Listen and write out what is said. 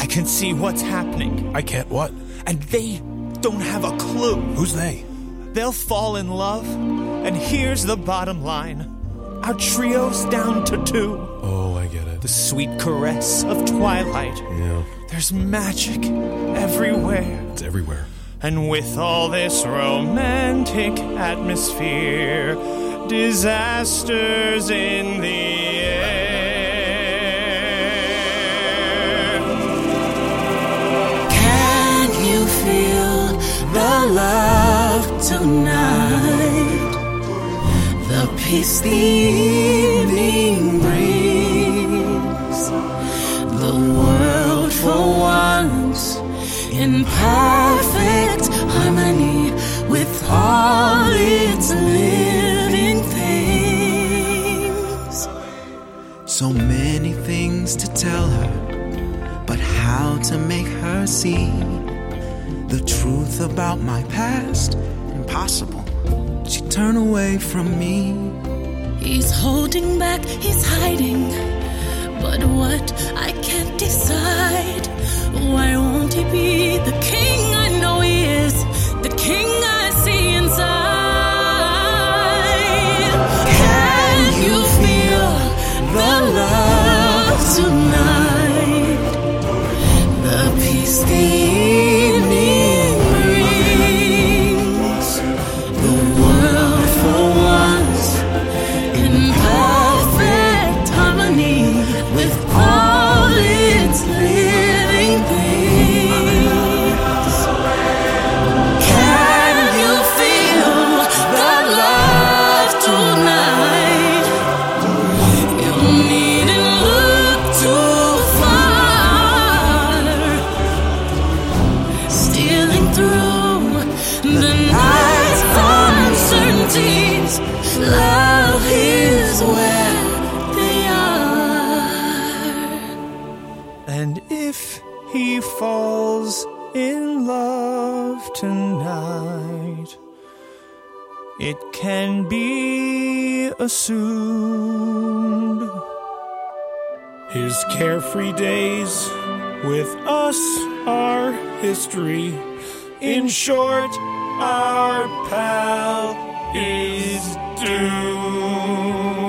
can see what's happening. I can't what? And they don't have a clue. Who's they? They'll fall in love, and here's the bottom line. Our trio's down to 2. Oh, I get it. The sweet caress of twilight. Yeah. There's magic everywhere. It's everywhere. And with all this romantic atmosphere, disasters in the air. Can you feel the love tonight? The peace the evening brings. The world for once in perfect harmony with all its living things. So many things to tell her, but how to make her see the truth about my past? Impossible. She'd turn away from me. He's holding back, he's hiding, but what I can't decide. Why won't he be the king I know he is, the king I see inside? Can you feel the love tonight? The peace the evening brings. The world for once in perfect harmony with all its living things. Can you feel the love tonight? You needn't look too far. Stealing through the night's uncertainties, love is where they are. And if he falls in love tonight, it can be assumed His carefree days with us are history. In short, our pal is doomed.